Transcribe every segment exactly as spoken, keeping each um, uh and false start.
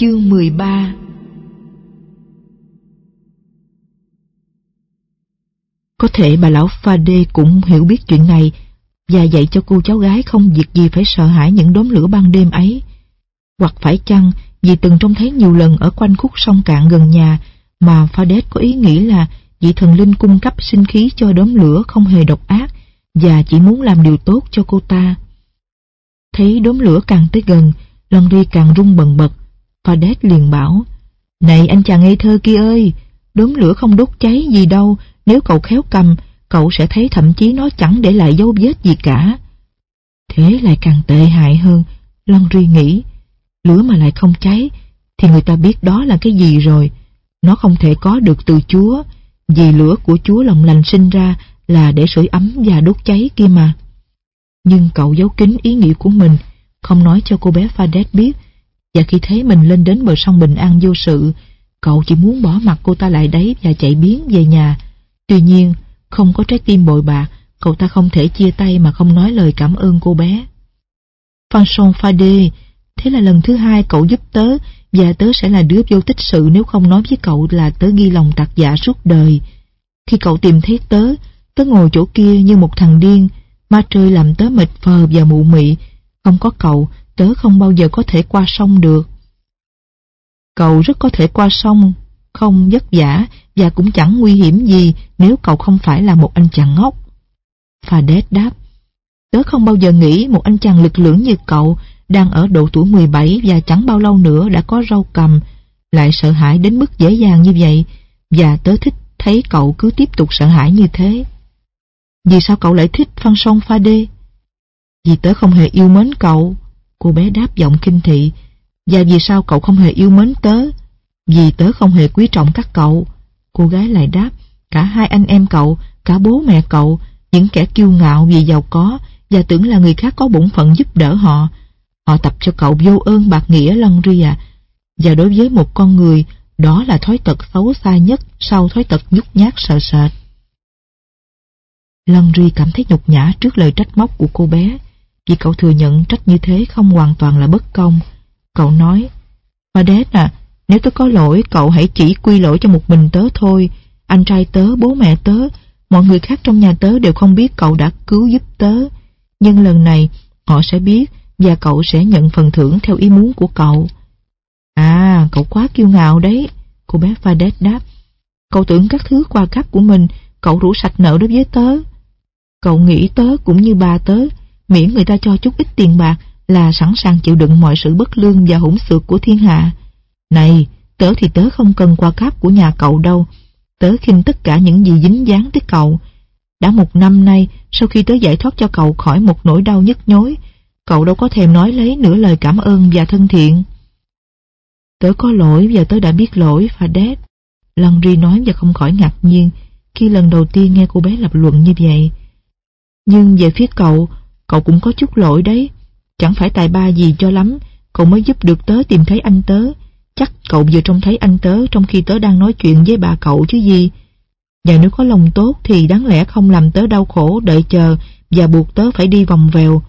Chương mười ba. Có thể bà lão Fade cũng hiểu biết chuyện này và dạy cho cô cháu gái không việc gì phải sợ hãi những đốm lửa ban đêm ấy. Hoặc phải chăng vì từng trông thấy nhiều lần ở quanh khúc sông cạn gần nhà mà Fade có ý nghĩ là vị thần linh cung cấp sinh khí cho đốm lửa không hề độc ác và chỉ muốn làm điều tốt cho cô ta. Thấy đốm lửa càng tới gần, Laundrie càng run bần bật. Fade liền bảo: "Này anh chàng ngây thơ kia ơi, đốm lửa không đốt cháy gì đâu, nếu cậu khéo cầm, cậu sẽ thấy thậm chí nó chẳng để lại dấu vết gì cả." Thế lại càng tệ hại hơn, Laundrie nghĩ. Lửa mà lại không cháy thì người ta biết đó là cái gì rồi. Nó không thể có được từ Chúa, vì lửa của Chúa lòng lành sinh ra là để sưởi ấm và đốt cháy kia mà. Nhưng cậu giấu kín ý nghĩ của mình, không nói cho cô bé Fade biết, và khi thấy mình lên đến bờ sông bình an vô sự, cậu chỉ muốn bỏ mặc cô ta lại đấy và chạy biến về nhà. Tuy nhiên, không có trái tim bội bạc, cậu ta không thể chia tay mà không nói lời cảm ơn cô bé. Fanchon Fade, thế là lần thứ hai cậu giúp tớ, và tớ sẽ là đứa vô tích sự nếu không nói với cậu là tớ ghi lòng tạc dạ suốt đời. Khi cậu tìm thấy tớ, tớ ngồi chỗ kia như một thằng điên, ma trời làm tớ mệt phờ và mụ mị. Không có cậu, tớ không bao giờ có thể qua sông được. Cậu rất có thể qua sông, không vất vả và cũng chẳng nguy hiểm gì nếu cậu không phải là một anh chàng ngốc. Fade đáp: "Tớ không bao giờ nghĩ một anh chàng lực lưỡng như cậu, đang ở độ tuổi mười bảy và chẳng bao lâu nữa đã có râu cầm, lại sợ hãi đến mức dễ dàng như vậy, và tớ thích thấy cậu cứ tiếp tục sợ hãi như thế." "Vì sao cậu lại thích Fanchon Fade?" "Vì tớ không hề yêu mến cậu," cô bé đáp giọng kinh thị. "Và vì sao cậu không hề yêu mến tớ?" "Vì tớ không hề quý trọng các cậu," cô gái lại đáp. "Cả hai anh em cậu, cả bố mẹ cậu, những kẻ kiêu ngạo vì giàu có và tưởng là người khác có bổn phận giúp đỡ họ. Họ tập cho cậu vô ơn bạc nghĩa, Laundrie à. Và đối với một con người, đó là thói tật xấu xa nhất sau thói tật nhút nhát sợ sệt." Laundrie cảm thấy nhục nhã trước lời trách móc của cô bé, vì cậu thừa nhận trách như thế không hoàn toàn là bất công. Cậu nói: "Fade à, nếu tớ có lỗi, cậu hãy chỉ quy lỗi cho một mình tớ thôi. Anh trai tớ, bố mẹ tớ, mọi người khác trong nhà tớ đều không biết cậu đã cứu giúp tớ. Nhưng lần này, họ sẽ biết, và cậu sẽ nhận phần thưởng theo ý muốn của cậu." "À, cậu quá kiêu ngạo đấy," cô bé Fade đáp. "Cậu tưởng các thứ quà cáp của mình, cậu rủ sạch nợ đối với tớ. Cậu nghĩ tớ cũng như bà tớ, miễn người ta cho chút ít tiền bạc là sẵn sàng chịu đựng mọi sự bất lương và hỗn xược của thiên hạ. Này, tớ thì tớ không cần quà cáp của nhà cậu đâu. Tớ khinh tất cả những gì dính dáng tới cậu. Đã một năm nay, sau khi tớ giải thoát cho cậu khỏi một nỗi đau nhức nhối, cậu đâu có thèm nói lấy nửa lời cảm ơn và thân thiện." "Tớ có lỗi và tớ đã biết lỗi, Fade," Laundrie nói, và không khỏi ngạc nhiên khi lần đầu tiên nghe cô bé lập luận như vậy. "Nhưng về phía cậu, cậu cũng có chút lỗi đấy. Chẳng phải tài ba gì cho lắm, cậu mới giúp được tớ tìm thấy anh tớ. Chắc cậu vừa trông thấy anh tớ trong khi tớ đang nói chuyện với bà cậu chứ gì. Và nếu có lòng tốt thì đáng lẽ không làm tớ đau khổ đợi chờ và buộc tớ phải đi vòng vèo.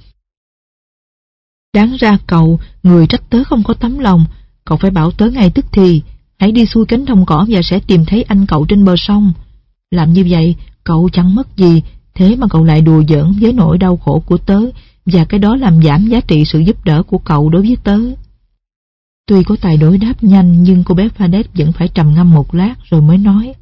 Đáng ra cậu, người trách tớ không có tấm lòng, cậu phải bảo tớ ngay tức thì, hãy đi xuôi cánh đồng cỏ và sẽ tìm thấy anh cậu trên bờ sông. Làm như vậy, cậu chẳng mất gì, thế mà cậu lại đùa giỡn với nỗi đau khổ của tớ, và cái đó làm giảm giá trị sự giúp đỡ của cậu đối với tớ." Tuy có tài đối đáp nhanh, nhưng cô bé Fade vẫn phải trầm ngâm một lát rồi mới nói: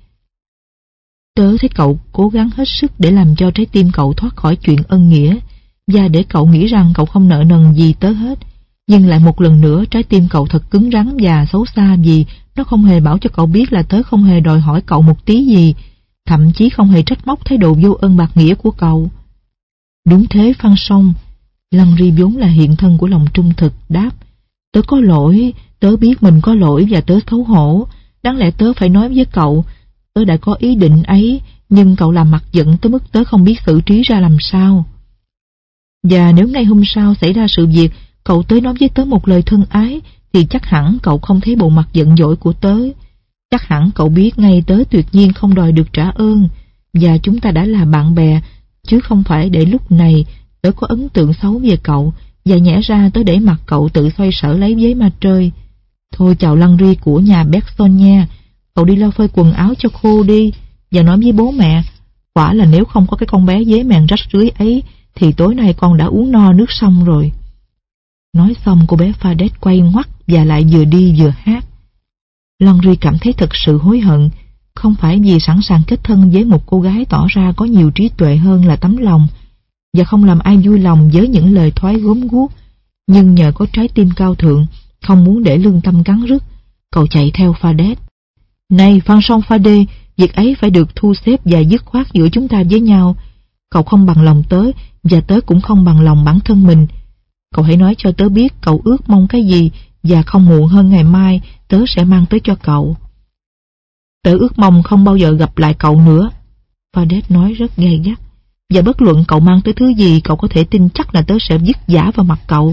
"Tớ thấy cậu cố gắng hết sức để làm cho trái tim cậu thoát khỏi chuyện ân nghĩa, và để cậu nghĩ rằng cậu không nợ nần gì tớ hết. Nhưng lại một lần nữa, trái tim cậu thật cứng rắn và xấu xa, vì nó không hề bảo cho cậu biết là tớ không hề đòi hỏi cậu một tí gì, thậm chí không hề trách móc thái độ vô ơn bạc nghĩa của cậu." "Đúng thế, Fanchon," Laundrie vốn là hiện thân của lòng trung thực đáp. "Tớ có lỗi, tớ biết mình có lỗi và tớ xấu hổ. Đáng lẽ tớ phải nói với cậu, tớ đã có ý định ấy, nhưng cậu làm mặt giận tới mức tớ không biết xử trí ra làm sao. Và nếu ngày hôm sau xảy ra sự việc, cậu tới nói với tớ một lời thân ái, thì chắc hẳn cậu không thấy bộ mặt giận dỗi của tớ. Chắc hẳn cậu biết ngay tớ tuyệt nhiên không đòi được trả ơn, và chúng ta đã là bạn bè, chứ không phải để lúc này tớ có ấn tượng xấu về cậu, và nhẽ ra tớ để mặc cậu tự xoay sở lấy với ma trời. Thôi chào lăng ri của nhà Bergson nha, cậu đi lau phơi quần áo cho khô đi, và nói với bố mẹ, quả là nếu không có cái con bé dế mèn rách rưới ấy, thì tối nay con đã uống no nước sông rồi. Nói xong cô bé Fadet quay ngoắt và lại vừa đi vừa hát. Laundrie cảm thấy thật sự hối hận, không phải vì sẵn sàng kết thân với một cô gái tỏ ra có nhiều trí tuệ hơn là tấm lòng, và không làm ai vui lòng với những lời thoái gốm guốc, nhưng nhờ có trái tim cao thượng, không muốn để lương tâm cắn rứt, cậu chạy theo Fadet. Này Vincent Fadet, việc ấy phải được thu xếp và dứt khoát giữa chúng ta với nhau. Cậu không bằng lòng tớ, và tớ cũng không bằng lòng bản thân mình. Cậu hãy nói cho tớ biết cậu ước mong cái gì, và không muộn hơn ngày mai tớ sẽ mang tới cho cậu. Tớ ước mong không bao giờ gặp lại cậu nữa, Fadet nói rất gay gắt, và bất luận cậu mang tới thứ gì, cậu có thể tin chắc là tớ sẽ dứt giả vào mặt cậu.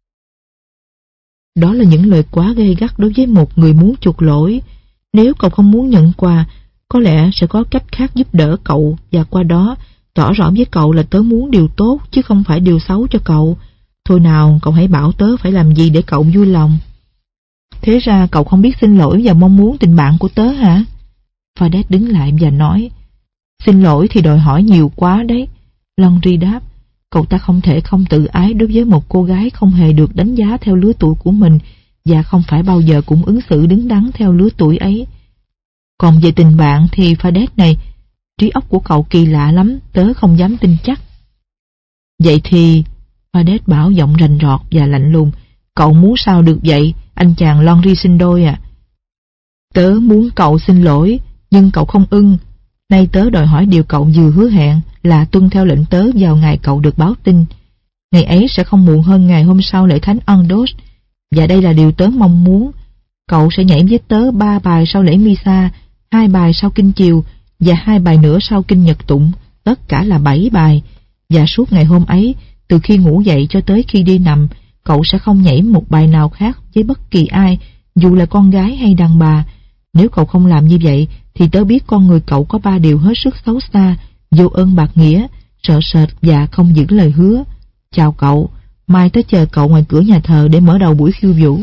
Đó là những lời quá gay gắt đối với một người muốn chuộc lỗi. Nếu cậu không muốn nhận quà, có lẽ sẽ có cách khác giúp đỡ cậu, và qua đó tỏ rõ với cậu là tớ muốn điều tốt chứ không phải điều xấu cho cậu. Thôi nào, cậu hãy bảo tớ phải làm gì để cậu vui lòng. Thế ra cậu không biết xin lỗi và mong muốn tình bạn của tớ hả? Fadet đứng lại và nói, xin lỗi thì đòi hỏi nhiều quá đấy. Laundrie đáp, cậu ta không thể không tự ái đối với một cô gái không hề được đánh giá theo lứa tuổi của mình, và không phải bao giờ cũng ứng xử đứng đắn theo lứa tuổi ấy. Còn về tình bạn thì Fadet này, trí óc của cậu kỳ lạ lắm, tớ không dám tin chắc. Vậy thì, Fadet bảo giọng rành rọt và lạnh lùng, cậu muốn sao được vậy, anh chàng Laundrie sinh đôi à? Tớ muốn cậu xin lỗi, nhưng cậu không ưng. Nay tớ đòi hỏi điều cậu vừa hứa hẹn là tuân theo lệnh tớ vào ngày cậu được báo tin. Ngày ấy sẽ không muộn hơn ngày hôm sau lễ thánh Andos, và đây là điều tớ mong muốn. Cậu sẽ nhảy với tớ ba bài sau lễ Misa, hai bài sau kinh chiều và hai bài nữa sau kinh nhật tụng, tất cả là bảy bài. Và suốt ngày hôm ấy, từ khi ngủ dậy cho tới khi đi nằm, cậu sẽ không nhảy một bài nào khác với bất kỳ ai, dù là con gái hay đàn bà. Nếu cậu không làm như vậy, thì tớ biết con người cậu có ba điều hết sức xấu xa, vô ơn bạc nghĩa, sợ sệt và không giữ lời hứa. Chào cậu, mai tớ chờ cậu ngoài cửa nhà thờ để mở đầu buổi khiêu vũ.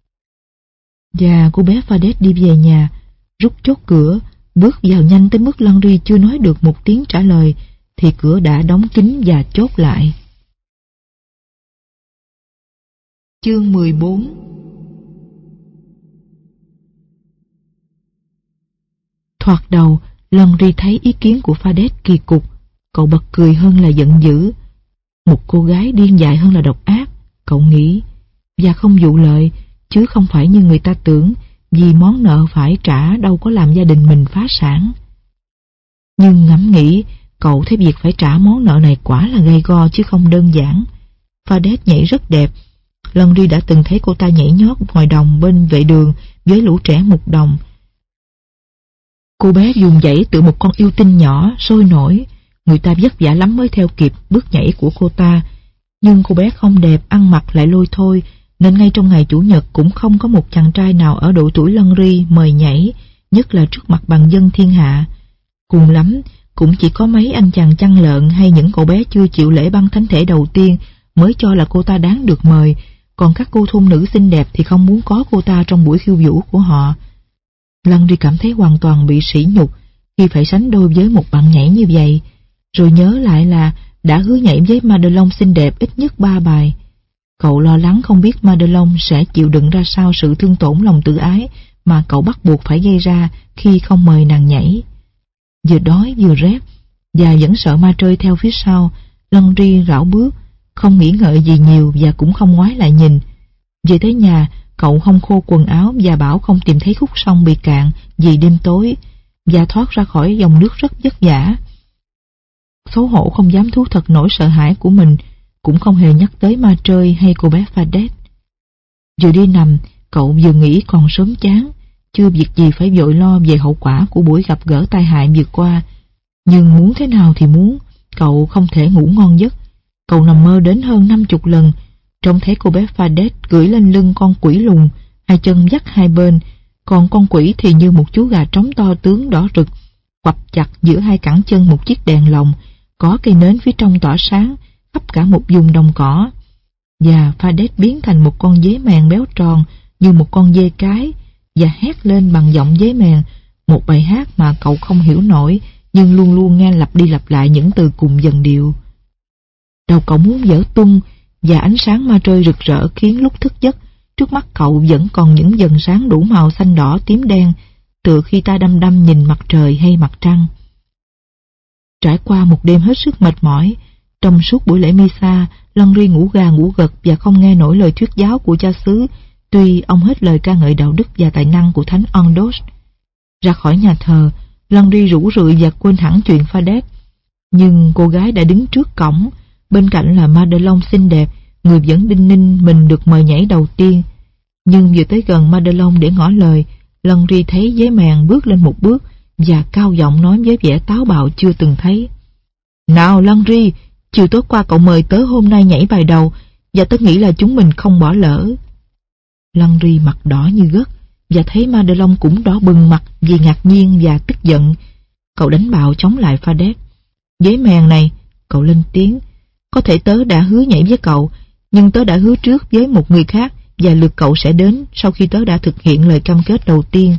Và cô bé Fadet đi về nhà, rút chốt cửa, bước vào nhanh tới mức Laundrie chưa nói được một tiếng trả lời, thì cửa đã đóng kín và chốt lại. Chương mười bốn. Thoạt đầu, Laundrie thấy ý kiến của Fadet kỳ cục, cậu bật cười hơn là giận dữ. Một cô gái điên dại hơn là độc ác, cậu nghĩ, và không dụ lợi, chứ không phải như người ta tưởng, vì món nợ phải trả đâu có làm gia đình mình phá sản. Nhưng ngẫm nghĩ, cậu thấy việc phải trả món nợ này quả là gay go chứ không đơn giản. Fadet nhảy rất đẹp. Laundrie đã từng thấy cô ta nhảy nhót ngoài đồng bên vệ đường với lũ trẻ mục đồng. Cô bé vùng vẫy tự một con yêu tinh nhỏ, sôi nổi. Người ta vất vả lắm mới theo kịp bước nhảy của cô ta. Nhưng cô bé không đẹp, ăn mặc lại lôi thôi, nên ngay trong ngày Chủ nhật cũng không có một chàng trai nào ở độ tuổi Laundrie mời nhảy, nhất là trước mặt bằng dân thiên hạ. Cùng lắm, cũng chỉ có mấy anh chàng chăn lợn hay những cậu bé chưa chịu lễ băng thánh thể đầu tiên mới cho là cô ta đáng được mời, còn các cô thôn nữ xinh đẹp thì không muốn có cô ta trong buổi khiêu vũ của họ. Laundrie cảm thấy hoàn toàn bị sỉ nhục khi phải sánh đôi với một bạn nhảy như vậy, rồi nhớ lại là đã hứa nhảy với Madelon xinh đẹp ít nhất ba bài. Cậu lo lắng không biết Madelon sẽ chịu đựng ra sao sự thương tổn lòng tự ái mà cậu bắt buộc phải gây ra khi không mời nàng nhảy. Vừa đói vừa rét, và vẫn sợ ma trơi theo phía sau, Laundrie rảo bước, không nghĩ ngợi gì nhiều và cũng không ngoái lại nhìn. Về tới nhà, cậu không khô quần áo và bảo không tìm thấy khúc sông bị cạn vì đêm tối, và thoát ra khỏi dòng nước rất vất vả. Xấu hổ không dám thú thật nỗi sợ hãi của mình, cũng không hề nhắc tới ma trơi hay cô bé Fadet. Vừa đi nằm, cậu vừa nghĩ còn sớm chán, chưa việc gì phải vội lo về hậu quả của buổi gặp gỡ tai hại vừa qua. Nhưng muốn thế nào thì muốn, cậu không thể ngủ ngon giấc. Cậu nằm mơ đến hơn năm chục lần, trông thấy cô bé Fadet cưỡi lên lưng con quỷ lùn, hai chân dắt hai bên, còn con quỷ thì như một chú gà trống to tướng đỏ rực, quặp chặt giữa hai cẳng chân một chiếc đèn lồng, có cây nến phía trong tỏa sáng khắp cả một vùng đồng cỏ. Và Fadet biến thành một con dế mèn béo tròn, như một con dê cái và hét lên bằng giọng dế mèn một bài hát mà cậu không hiểu nổi, nhưng luôn luôn nghe lặp đi lặp lại những từ cùng dần điệu. Đầu cậu muốn vỡ tung và ánh sáng ma rơi rực rỡ khiến lúc thức giấc, trước mắt cậu vẫn còn những dần sáng đủ màu xanh đỏ tím đen, tựa khi ta đăm đăm nhìn mặt trời hay mặt trăng. Trải qua một đêm hết sức mệt mỏi, trong suốt buổi lễ Misa, Laundrie ngủ gà ngủ gật và không nghe nổi lời thuyết giáo của cha xứ, tuy ông hết lời ca ngợi đạo đức và tài năng của thánh Ondos. Ra khỏi nhà thờ, Laundrie rủ rượi và quên hẳn chuyện Fadet. Nhưng cô gái đã đứng trước cổng, bên cạnh là Madelon xinh đẹp, người vẫn đinh ninh mình được mời nhảy đầu tiên. Nhưng vừa tới gần Madelon để ngỏ lời, Laundrie thấy dế mèn bước lên một bước và cao giọng nói với vẻ táo bạo chưa từng thấy: "Nào Laundrie, chiều tối qua cậu mời tớ hôm nay nhảy bài đầu, và tớ nghĩ là chúng mình không bỏ lỡ." Laundrie mặt đỏ như gấc, và thấy Madelon cũng đỏ bừng mặt vì ngạc nhiên và tức giận. Cậu đánh bạo chống lại Fadet. "Dế mèn này," cậu lên tiếng, "có thể tớ đã hứa nhảy với cậu, nhưng tớ đã hứa trước với một người khác, và lượt cậu sẽ đến sau khi tớ đã thực hiện lời cam kết đầu tiên."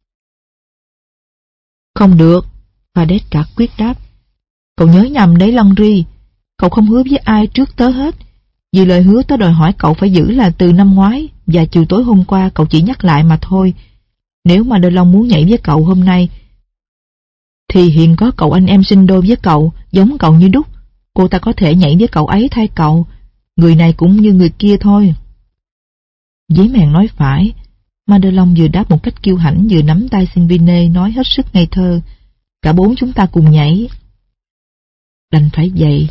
"Không được," Fadet cả quyết đáp. "Cậu nhớ nhầm đấy Laundrie, cậu không hứa với ai trước tớ hết. Vì lời hứa tớ đòi hỏi cậu phải giữ là từ năm ngoái, và chiều tối hôm qua cậu chỉ nhắc lại mà thôi. Nếu mà Delon muốn nhảy với cậu hôm nay, thì hiện có cậu anh em sinh đôi với cậu, giống cậu như đúc. Cô ta có thể nhảy với cậu ấy thay cậu. Người này cũng như người kia thôi." Dế mèn nói phải. Madelon vừa đáp một cách kiêu hãnh vừa nắm tay Sylvine nói hết sức ngây thơ: "Cả bốn chúng ta cùng nhảy." Đành phải vậy.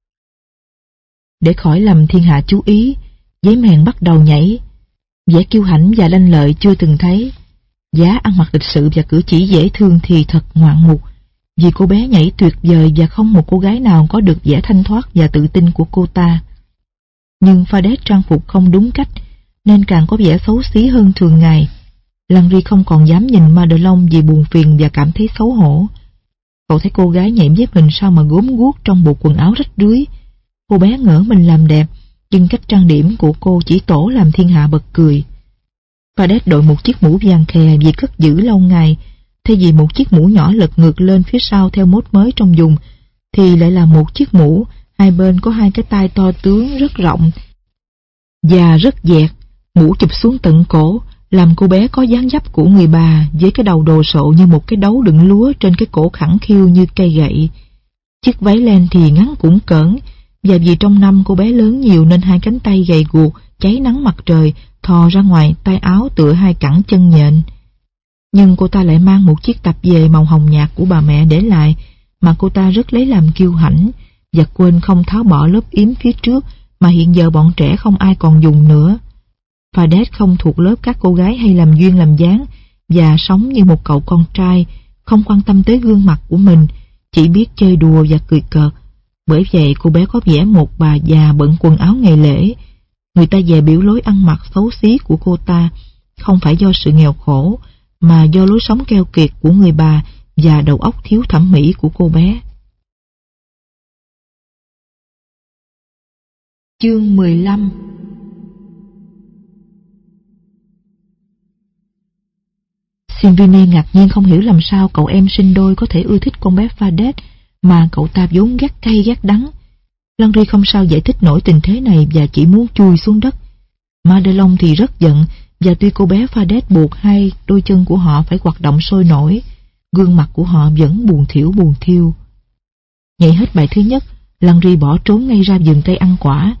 Để khỏi làm thiên hạ chú ý, dế mèn bắt đầu nhảy. Vẻ kiêu hãnh và lanh lợi chưa từng thấy. Giá ăn mặc lịch sự và cử chỉ dễ thương thì thật ngoạn mục, vì cô bé nhảy tuyệt vời và không một cô gái nào có được vẻ thanh thoát và tự tin của cô ta. Nhưng Fadet trang phục không đúng cách, nên càng có vẻ xấu xí hơn thường ngày. Laundrie không còn dám nhìn Madelon vì buồn phiền và cảm thấy xấu hổ. Cậu thấy cô gái nhảy với mình sao mà gốm guốc trong bộ quần áo rách rưới. Cô bé ngỡ mình làm đẹp, nhưng cách trang điểm của cô chỉ tổ làm thiên hạ bật cười. Fadet đội một chiếc mũ vàng khè vì cất giữ lâu ngày, thay vì một chiếc mũ nhỏ lật ngược lên phía sau theo mốt mới trong vùng, thì lại là một chiếc mũ hai bên có hai cái tai to tướng rất rộng và rất dẹt. Mũ chụp xuống tận cổ, làm cô bé có dáng dấp của người bà, với cái đầu đồ sộ như một cái đấu đựng lúa trên cái cổ khẳng khiu như cây gậy. Chiếc váy len thì ngắn cũng cỡn, và vì trong năm cô bé lớn nhiều nên hai cánh tay gầy guộc cháy nắng mặt trời thò ra ngoài tay áo tựa hai cẳng chân nhện. Nhưng cô ta lại mang một chiếc tập về màu hồng nhạt của bà mẹ để lại, mà cô ta rất lấy làm kiêu hãnh, và quên không tháo bỏ lớp yếm phía trước mà hiện giờ bọn trẻ không ai còn dùng nữa. Fadet không thuộc lớp các cô gái hay làm duyên làm dáng, và sống như một cậu con trai, không quan tâm tới gương mặt của mình, chỉ biết chơi đùa và cười cợt. Bởi vậy cô bé có vẻ một bà già bận quần áo ngày lễ. Người ta về biểu lối ăn mặc xấu xí của cô ta, không phải do sự nghèo khổ, mà do lối sống keo kiệt của người bà và đầu óc thiếu thẩm mỹ của cô bé. Chương mười lăm. Sylvine ngạc nhiên không hiểu làm sao cậu em sinh đôi có thể ưa thích con bé Fadet mà cậu ta vốn ghét cay ghét đắng. Laundrie không sao giải thích nổi tình thế này và chỉ muốn chui xuống đất. Madelon thì rất giận, và tuy cô bé Fadet buộc hai đôi chân của họ phải hoạt động sôi nổi, gương mặt của họ vẫn buồn thiểu buồn thiêu. Nhảy hết bài thứ nhất, Laundrie bỏ trốn ngay ra vườn cây ăn quả.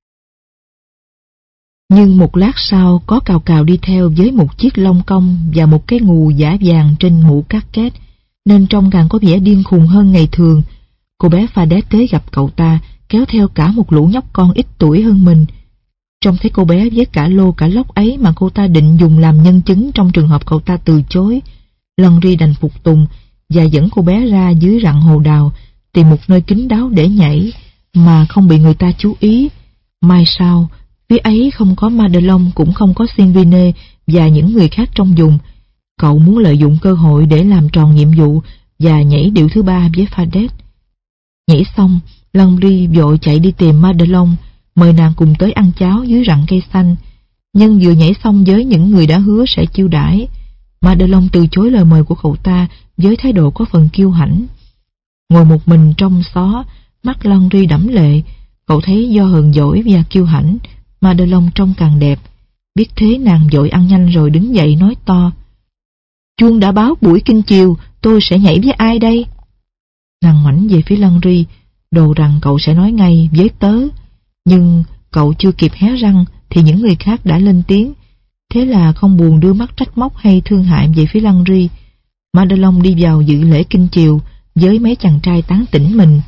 Nhưng một lát sau có cào cào đi theo với một chiếc lông công và một cái ngù giả vàng trên mũ cát két, nên trông càng có vẻ điên khùng hơn ngày thường. Cô bé Fadet tới gặp cậu ta, kéo theo cả một lũ nhóc con ít tuổi hơn mình. Trông thấy cô bé với cả lô cả lóc ấy mà cô ta định dùng làm nhân chứng trong trường hợp cậu ta từ chối, Laundrie đành phục tùng và dẫn cô bé ra dưới rặng hồ đào, tìm một nơi kín đáo để nhảy mà không bị người ta chú ý. Mai sau, phía ấy không có Madelon, cũng không có Sylvine và những người khác trong vùng. Cậu muốn lợi dụng cơ hội để làm tròn nhiệm vụ và nhảy điệu thứ ba với Fadet. Nhảy xong, Laundrie vội chạy đi tìm Madelon, mời nàng cùng tới ăn cháo dưới rặng cây xanh. nhân vừa nhảy xong với những người đã hứa sẽ chiêu đãi. Madelon từ chối lời mời của cậu ta với thái độ có phần kiêu hãnh. Ngồi một mình trong xó, mắt Landry đẫm lệ. Cậu thấy do hờn dỗi và kiêu hãnh, Madelon trông càng đẹp. Biết thế nàng vội ăn nhanh rồi đứng dậy nói to: "Chuông đã báo buổi kinh chiều, tôi sẽ nhảy với ai đây?" Nàng ngoảnh về phía Landry, đồ rằng cậu sẽ nói ngay với tớ. Nhưng cậu chưa kịp hé răng thì những người khác đã lên tiếng. Thế là không buồn đưa mắt trách móc hay thương hại về phía Landry, Madelon đi vào dự lễ kinh chiều với mấy chàng trai tán tỉnh mình.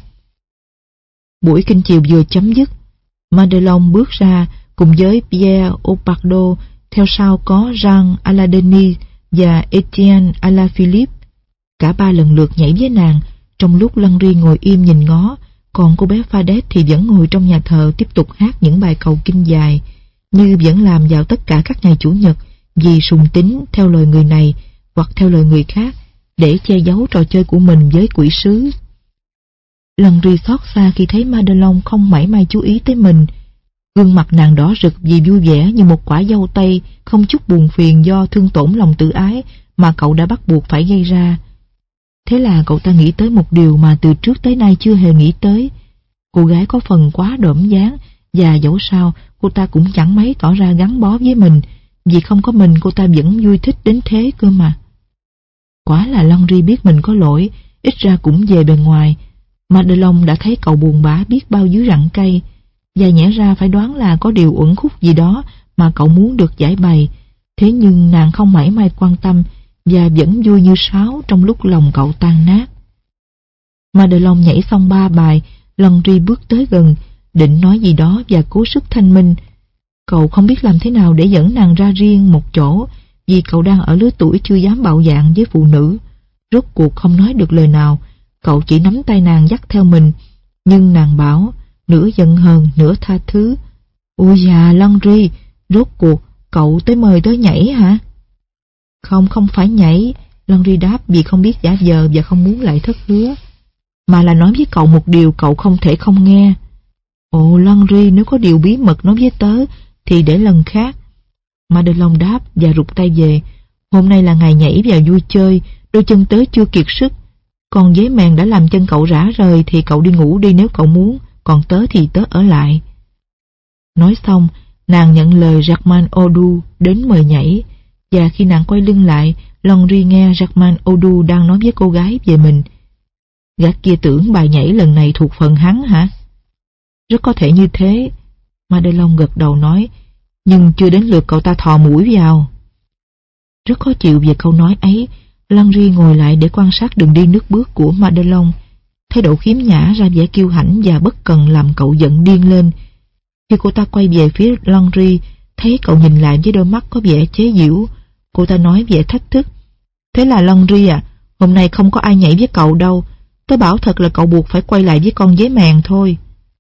Buổi kinh chiều vừa chấm dứt, Madelon bước ra cùng với Pierre Opardo, theo sau có Jean Aladeni và Etienne Alaphilippe. Cả ba lần lượt nhảy với nàng, trong lúc Landry ngồi im nhìn ngó, còn cô bé Fadet thì vẫn ngồi trong nhà thờ tiếp tục hát những bài cầu kinh dài, như vẫn làm vào tất cả các ngày chủ nhật, vì sùng tín theo lời người này hoặc theo lời người khác, để che giấu trò chơi của mình với quỷ sứ. Landry xót xa khi thấy Madelon không mảy may chú ý tới mình. Gương mặt nàng đỏ rực vì vui vẻ như một quả dâu tây, không chút buồn phiền do thương tổn lòng tự ái mà cậu đã bắt buộc phải gây ra. Thế là cậu ta nghĩ tới một điều mà từ trước tới nay chưa hề nghĩ tới. Cô gái có phần quá đỡm dáng, và dẫu sao cô ta cũng chẳng mấy tỏ ra gắn bó với mình, vì không có mình cô ta vẫn vui thích đến thế cơ mà. Quả là Landry biết mình có lỗi, ít ra cũng về bề ngoài. Madelon đã thấy cậu buồn bã biết bao dưới rặng cây, và nhẽ ra phải đoán là có điều uẩn khúc gì đó mà cậu muốn được giải bày. Thế nhưng nàng không mảy may quan tâm, và vẫn vui như sáo trong lúc lòng cậu tan nát. Madelon nhảy xong ba bài, Landry bước tới gần, định nói gì đó và cố sức thanh minh. Cậu không biết làm thế nào để dẫn nàng ra riêng một chỗ, vì cậu đang ở lứa tuổi chưa dám bạo dạn với phụ nữ. Rốt cuộc không nói được lời nào, cậu chỉ nắm tay nàng dắt theo mình, nhưng nàng bảo, nửa giận hờn nửa tha thứ: "Ôi già Landry, rốt cuộc cậu tới mời tớ nhảy hả?" "Không, không phải nhảy," Landry đáp, vì không biết giả vờ và không muốn lại thất hứa, "mà là nói với cậu một điều cậu không thể không nghe." "Ồ Landry, nếu có điều bí mật nói với tớ thì để lần khác." Madelon đáp và rụt tay về. "Hôm nay là ngày nhảy và vui chơi, đôi chân tớ chưa kiệt sức. Còn giấy mèn đã làm chân cậu rã rời thì cậu đi ngủ đi nếu cậu muốn, còn tớ thì tớ ở lại." Nói xong, nàng nhận lời Germain Odu đến mời nhảy, và khi nàng quay lưng lại, Landry nghe Germain Odu đang nói với cô gái về mình. "Gã kia tưởng bài nhảy lần này thuộc phần hắn hả?" "Rất có thể như thế," Madelon gật đầu nói, "nhưng chưa đến lượt cậu ta thò mũi vào." Rất khó chịu về câu nói ấy, Landry ngồi lại để quan sát đường đi nước bước của Madelon. Thái độ khiếm nhã ra vẻ kiêu hãnh và bất cần làm cậu giận điên lên. Khi cô ta quay về phía Landry, thấy cậu nhìn lại với đôi mắt có vẻ chế giễu, cô ta nói vẻ thách thức: "Thế là Landry à, hôm nay không có ai nhảy với cậu đâu. Tớ bảo thật là cậu buộc phải quay lại với con dế mèn thôi."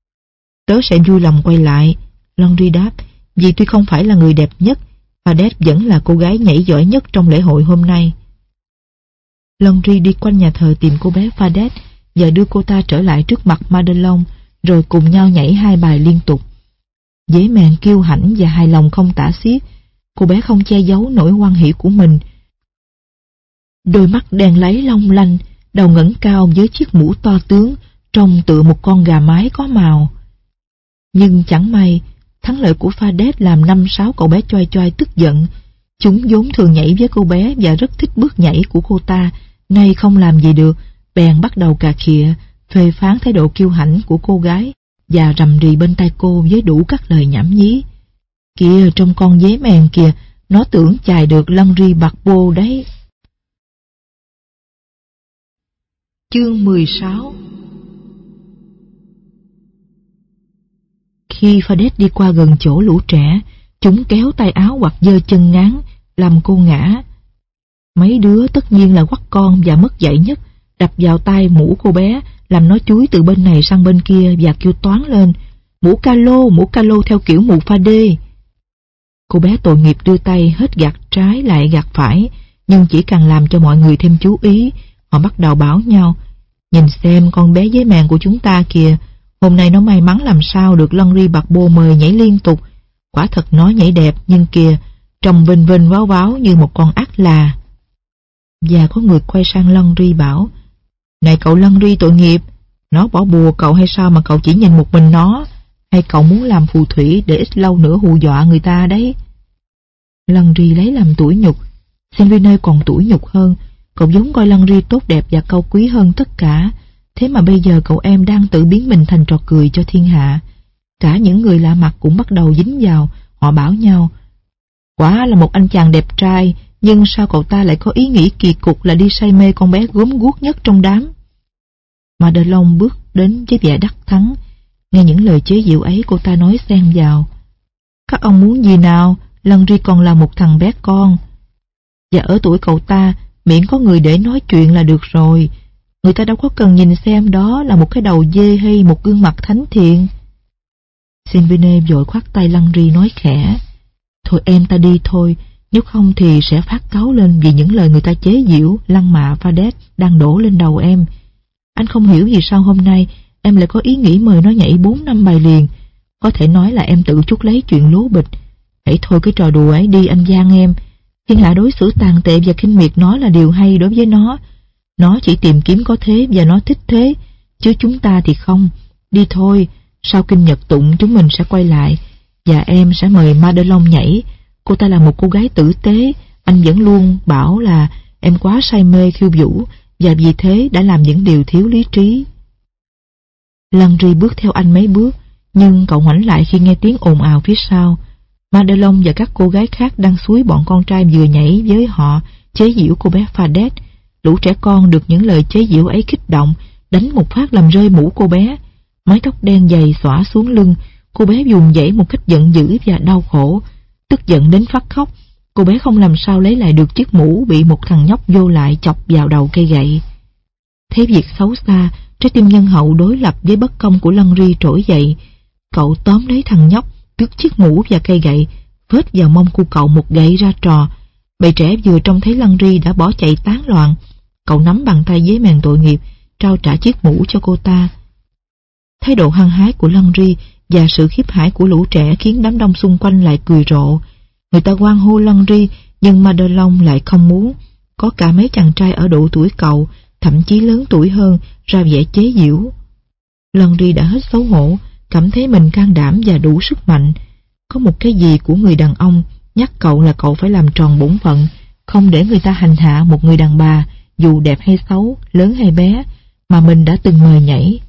"Tớ sẽ vui lòng quay lại," Landry đáp, "vì tuy không phải là người đẹp nhất, Fadet vẫn là cô gái nhảy giỏi nhất trong lễ hội hôm nay." Landry đi quanh nhà thờ tìm cô bé Fadet và đưa cô ta trở lại trước mặt Madelon, rồi cùng nhau nhảy hai bài liên tục. Dế mèn kiêu hãnh và hài lòng không tả xiết. Cô bé không che giấu nỗi hoan hỉ của mình. Đôi mắt đen láy long lanh, đầu ngẩng cao với chiếc mũ to tướng, trông tựa một con gà mái có màu. Nhưng chẳng may, thắng lợi của Fadet làm năm sáu cậu bé choai choai tức giận. Chúng vốn thường nhảy với cô bé và rất thích bước nhảy của cô ta, nay không làm gì được, bèn bắt đầu cà khịa, phê phán thái độ kiêu hãnh của cô gái và rầm rì bên tai cô với đủ các lời nhảm nhí. "Kìa, trong con dế mèn kìa, nó tưởng chài được Landry Barbeau đấy." Chương mười sáu. Khi Fadet đi qua gần chỗ lũ trẻ, chúng kéo tay áo hoặc giơ chân ngáng, làm cô ngã. Mấy đứa tất nhiên là quắt con và mất dạy nhất, đập vào tay mũ cô bé, làm nó chúi từ bên này sang bên kia và kêu toáng lên: "Mũ calo, mũ calo theo kiểu mũ pha đê." Cô bé tội nghiệp đưa tay hết gạt trái lại gạt phải, nhưng chỉ càng làm cho mọi người thêm chú ý. Họ bắt đầu bảo nhau: "Nhìn xem con bé dế mèn của chúng ta kìa, hôm nay nó may mắn làm sao được Landry Barbeau mời nhảy liên tục. Quả thật nó nhảy đẹp, nhưng kìa, trông vênh vênh váo váo như một con ác là. Và có người quay sang Landry bảo, này cậu Landry tội nghiệp, nó bỏ bùa cậu hay sao mà cậu chỉ nhìn một mình nó, hay cậu muốn làm phù thủy để ít lâu nữa hù dọa người ta đấy. Landry lấy làm tủi nhục, Silvine còn tủi nhục hơn, cậu vốn coi Landry tốt đẹp và cao quý hơn tất cả, thế mà bây giờ cậu em đang tự biến mình thành trò cười cho thiên hạ. Cả những người lạ mặt cũng bắt đầu dính vào, họ bảo nhau, quả là một anh chàng đẹp trai, nhưng sao cậu ta lại có ý nghĩ kỳ cục là đi say mê con bé gốm guốc nhất trong đám. Madelon bước đến với vẻ đắc thắng, nghe những lời chế giễu ấy cô ta nói xen vào, các ông muốn gì nào, Landry còn là một thằng bé con. Và ở tuổi cậu ta, miễn có người để nói chuyện là được rồi, người ta đâu có cần nhìn xem đó là một cái đầu dê hay một gương mặt thánh thiện. Silvine vội khoát tay Landry nói khẽ, thôi em ta đi thôi, nếu không thì sẽ phát cáu lên vì những lời người ta chế giễu, lăng mạ Fadet đang đổ lên đầu em. Anh không hiểu vì sao hôm nay em lại có ý nghĩ mời nó nhảy bốn năm bài liền. Có thể nói là em tự chuốc lấy chuyện lố bịch. Hãy thôi cái trò đùa ấy đi anh Giang em. Thiên hạ đối xử tàn tệ và khinh miệt nó là điều hay đối với nó. Nó chỉ tìm kiếm có thế và nó thích thế, chứ chúng ta thì không. Đi thôi, sau kinh nhật tụng chúng mình sẽ quay lại, và em sẽ mời Madelon nhảy. Cô ta là một cô gái tử tế, anh vẫn luôn bảo là em quá say mê khiêu vũ, và vì thế đã làm những điều thiếu lý trí. Landry bước theo anh mấy bước, nhưng cậu ngoảnh lại khi nghe tiếng ồn ào phía sau. Madelon và các cô gái khác đang xúi bọn con trai vừa nhảy với họ chế giễu cô bé Fadet. Lũ trẻ con được những lời chế giễu ấy kích động, đánh một phát làm rơi mũ cô bé. Mái tóc đen dày xõa xuống lưng, cô bé vùng vẫy một cách giận dữ và đau khổ. Tức giận đến phát khóc, cô bé không làm sao lấy lại được chiếc mũ bị một thằng nhóc vô lại chọc vào đầu cây gậy. Thấy việc xấu xa, trái tim nhân hậu đối lập với bất công của Landry trỗi dậy. Cậu tóm lấy thằng nhóc, tước chiếc mũ và cây gậy, vết vào mông của cậu một gậy ra trò. Bầy trẻ vừa trông thấy Landry đã bỏ chạy tán loạn. Cậu nắm bàn tay giấy mèn tội nghiệp, trao trả chiếc mũ cho cô ta. Thái độ hăng hái của Landry và sự khiếp hãi của lũ trẻ khiến đám đông xung quanh lại cười rộ. Người ta hoan hô Landry, nhưng Madelon lại không muốn. Có cả mấy chàng trai ở độ tuổi cậu, thậm chí lớn tuổi hơn, ra vẻ chế giễu. Landry đã hết xấu hổ, cảm thấy mình can đảm và đủ sức mạnh. Có một cái gì của người đàn ông nhắc cậu là cậu phải làm tròn bổn phận, không để người ta hành hạ một người đàn bà, dù đẹp hay xấu, lớn hay bé, mà mình đã từng mời nhảy.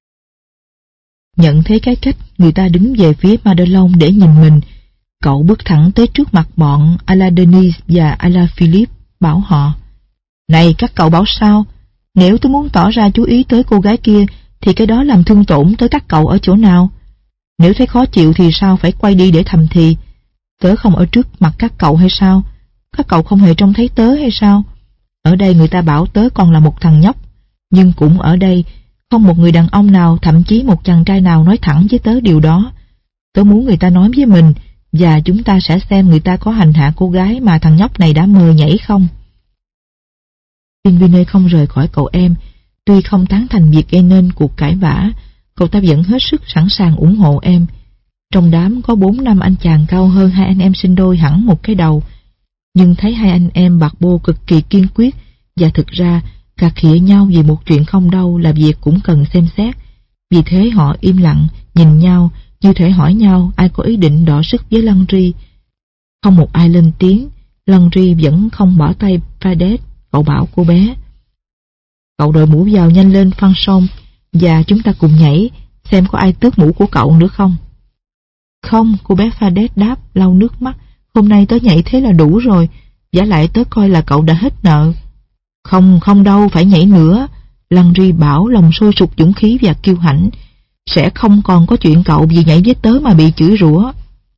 Nhận thấy cái cách người ta đứng về phía Madelon để nhìn mình, cậu bước thẳng tới trước mặt bọn Ala Denise và Ala Philippe, bảo họ, này các cậu bảo sao? Nếu tôi muốn tỏ ra chú ý tới cô gái kia, thì cái đó làm thương tổn tới các cậu ở chỗ nào? Nếu thấy khó chịu thì sao phải quay đi để thầm thì? Tớ không ở trước mặt các cậu hay sao? Các cậu không hề trông thấy tớ hay sao? Ở đây người ta bảo tớ còn là một thằng nhóc, nhưng cũng ở đây không một người đàn ông nào, thậm chí một chàng trai nào nói thẳng với tớ điều đó. Tớ muốn người ta nói với mình, và chúng ta sẽ xem người ta có hành hạ cô gái mà thằng nhóc này đã mời nhảy không. Silvine không rời khỏi cậu em. Tuy không tán thành việc gây nên cuộc cãi vã, cậu ta vẫn hết sức sẵn sàng ủng hộ em. Trong đám có bốn năm anh chàng cao hơn hai anh em sinh đôi hẳn một cái đầu, nhưng thấy hai anh em bạc bô cực kỳ kiên quyết, và thực ra cà khịa nhau vì một chuyện không đâu là việc cũng cần xem xét. Vì thế họ im lặng nhìn nhau, như thể hỏi nhau ai có ý định đọ sức với Landry. Không một ai lên tiếng. Landry vẫn không bỏ tay Fadet. Cậu bảo cô bé, cậu đội mũ vào nhanh lên Fanchon, và chúng ta cùng nhảy, xem có ai tước mũ của cậu nữa không. Không, cô bé Fadet đáp lau nước mắt, hôm nay tớ nhảy thế là đủ rồi, vả lại tớ coi là cậu đã hết nợ. Không, không đâu, phải nhảy nữa. Landry bảo lòng sôi sục dũng khí và kiêu hãnh. Sẽ không còn có chuyện cậu vì nhảy với tớ mà bị chửi rủa.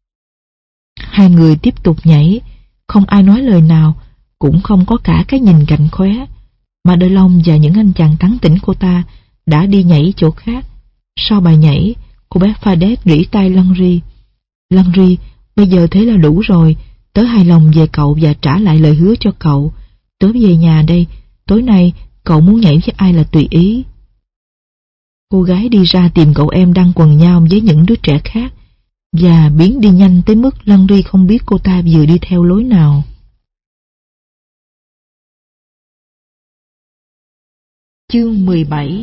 Hai người tiếp tục nhảy, không ai nói lời nào, cũng không có cả cái nhìn cạnh khóe. Madelon và những anh chàng tán tỉnh cô ta đã đi nhảy chỗ khác. Sau bài nhảy, cô bé Fadet rỉ tai Landry. Landry, bây giờ thế là đủ rồi, tớ hài lòng về cậu và trả lại lời hứa cho cậu. Tớ về nhà đây, tối nay cậu muốn nhảy với ai là tùy ý. Cô gái đi ra tìm cậu em đang quần nhau với những đứa trẻ khác. và biến đi nhanh tới mức Landry không biết cô ta vừa đi theo lối nào. Chương mười bảy.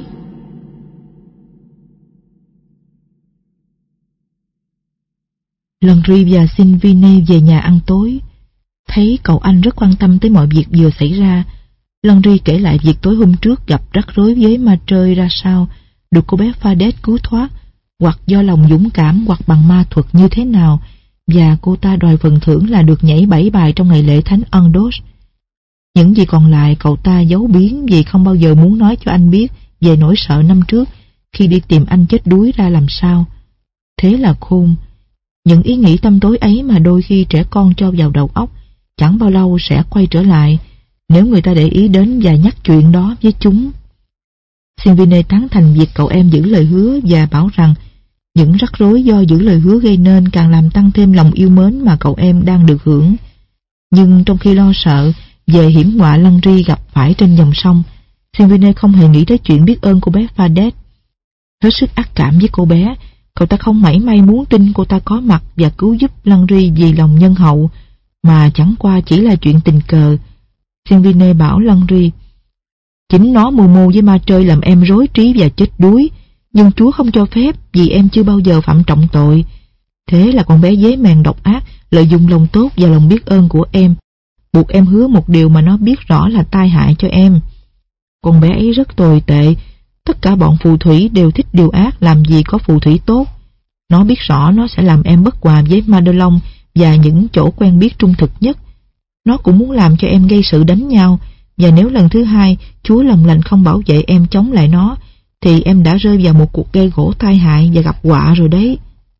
Landry và Sylvine về nhà ăn tối. Thấy cậu anh rất quan tâm tới mọi việc vừa xảy ra, Landry kể lại việc tối hôm trước gặp rắc rối với Marjorie ra sao, được cô bé Fadet cứu thoát, hoặc do lòng dũng cảm hoặc bằng ma thuật như thế nào, và cô ta đòi phần thưởng là được nhảy bảy bài trong ngày lễ thánh Andos. Những gì còn lại cậu ta giấu biến vì không bao giờ muốn nói cho anh biết về nỗi sợ năm trước khi đi tìm anh chết đuối ra làm sao. Thế là khôn. Những ý nghĩ tăm tối ấy mà đôi khi trẻ con cho vào đầu óc chẳng bao lâu sẽ quay trở lại nếu người ta để ý đến và nhắc chuyện đó với chúng. Sylvine tán thành việc cậu em giữ lời hứa và bảo rằng những rắc rối do giữ lời hứa gây nên càng làm tăng thêm lòng yêu mến mà cậu em đang được hưởng. Nhưng trong khi lo sợ về hiểm họa Landry gặp phải trên dòng sông, Sylvine không hề nghĩ tới chuyện biết ơn cô bé Fadet. Hết sức ác cảm với cô bé, cậu ta không mảy may muốn tin cô ta có mặt và cứu giúp Landry vì lòng nhân hậu, mà chẳng qua chỉ là chuyện tình cờ. Sylvine bảo Landry: chính nó mưu mô với ma chơi làm em rối trí và chết đuối, nhưng Chúa không cho phép vì em chưa bao giờ phạm trọng tội. Thế là con bé dế mèn độc ác lợi dụng lòng tốt và lòng biết ơn của em, buộc em hứa một điều mà nó biết rõ là tai hại cho em. Con bé ấy rất tồi tệ. Tất cả bọn phù thủy đều thích điều ác, làm gì có phù thủy tốt. Nó biết rõ nó sẽ làm em bất hòa với Madelon và những chỗ quen biết trung thực nhất. Nó cũng muốn làm cho em gây sự đánh nhau, và nếu lần thứ hai Chúa lòng lành không bảo vệ em chống lại nó, thì em đã rơi vào một cuộc gây gổ tai hại và gặp họa rồi đấy.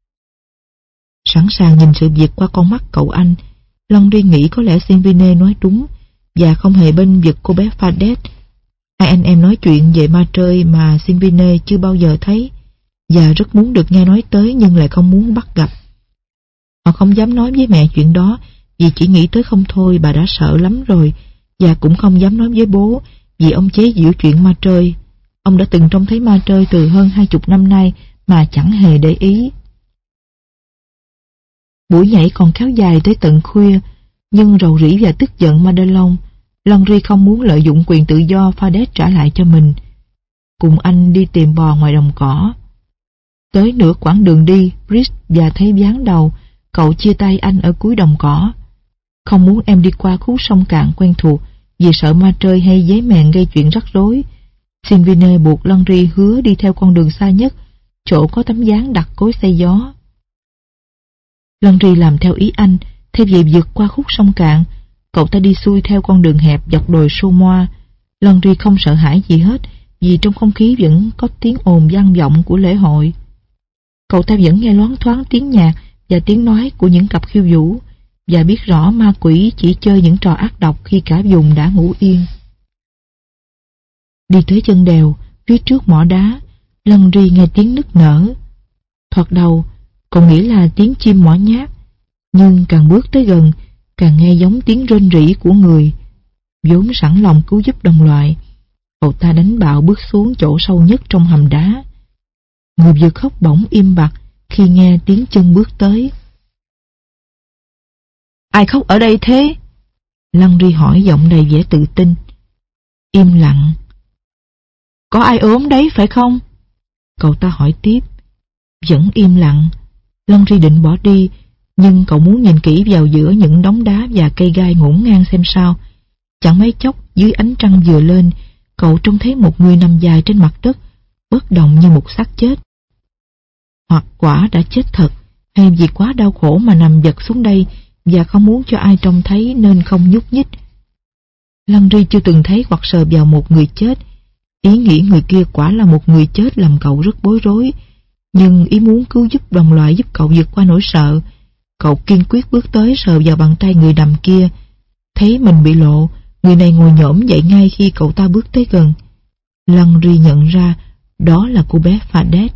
Sẵn sàng nhìn sự việc qua con mắt cậu anh, Landry nghĩ có lẽ Sylvine nói đúng và không hề bênh vực cô bé Fadet. Hai anh em nói chuyện về ma chơi mà Sylvine chưa bao giờ thấy và rất muốn được nghe nói tới nhưng lại không muốn bắt gặp. Họ không dám nói với mẹ chuyện đó vì chỉ nghĩ tới không thôi bà đã sợ lắm rồi, và cũng không dám nói với bố vì ông chế giễu chuyện ma chơi. Ông đã từng trông thấy ma chơi từ hơn hai chục năm nay mà chẳng hề để ý. Buổi nhảy còn kéo dài tới tận khuya, nhưng rầu rĩ và tức giận Madelon, Landry không muốn lợi dụng quyền tự do Fadet trả lại cho mình. Cùng anh đi tìm bò ngoài đồng cỏ. Tới nửa quãng đường đi, Brice và thấy ván đầu, cậu chia tay anh ở cuối đồng cỏ. Không muốn em đi qua khúc sông cạn quen thuộc vì sợ ma chơi hay dế mèn gây chuyện rắc rối. Sylvine buộc Landry hứa đi theo con đường xa nhất, chỗ có tấm ván đặt cối xay gió. Landry làm theo ý anh, thay vì vượt qua khúc sông cạn, cậu ta đi xuôi theo con đường hẹp dọc đồi Somoa. Landry không sợ hãi gì hết, vì trong không khí vẫn có tiếng ồn vang vọng của lễ hội. Cậu ta vẫn nghe loáng thoáng tiếng nhạc và tiếng nói của những cặp khiêu vũ, và biết rõ ma quỷ chỉ chơi những trò ác độc khi cả vùng đã ngủ yên. Đi tới chân đèo, phía trước mỏ đá, Landry nghe tiếng nức nở. Thoạt đầu, cậu nghĩ là tiếng chim mỏ nhát, nhưng càng bước tới gần, càng nghe giống tiếng rên rỉ của người. Vốn sẵn lòng cứu giúp đồng loại, cậu ta đánh bạo bước xuống chỗ sâu nhất trong hầm đá. Người vừa khóc bỗng im bặt khi nghe tiếng chân bước tới. Ai khóc ở đây thế? Landry hỏi giọng đầy vẻ tự tin. Im lặng. Có ai ốm đấy phải không? Cậu ta hỏi tiếp. Vẫn im lặng. Landry định bỏ đi, nhưng cậu muốn nhìn kỹ vào giữa những đống đá và cây gai ngổn ngang xem sao. Chẳng mấy chốc dưới ánh trăng vừa lên, cậu trông thấy một người nằm dài trên mặt đất, bất động như một xác chết. Hoặc quả đã chết thật, hay vì quá đau khổ mà nằm giật xuống đây và không muốn cho ai trông thấy nên không nhúc nhích. Landry chưa từng thấy hoặc sờ vào một người chết. Ý nghĩ người kia quả là một người chết làm cậu rất bối rối, nhưng ý muốn cứu giúp đồng loại giúp cậu vượt qua nỗi sợ. Cậu kiên quyết bước tới sờ vào bàn tay người nằm kia. Thấy mình bị lộ, người này ngồi nhổm dậy ngay khi cậu ta bước tới gần. Landry nhận ra đó là cô bé Fadet.